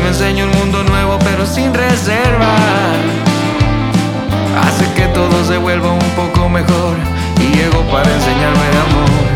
me enseña un mundo nuevo pero sin reservas. Hace que todo se vuelva un poco mejor y llegó para enseñarme de amor.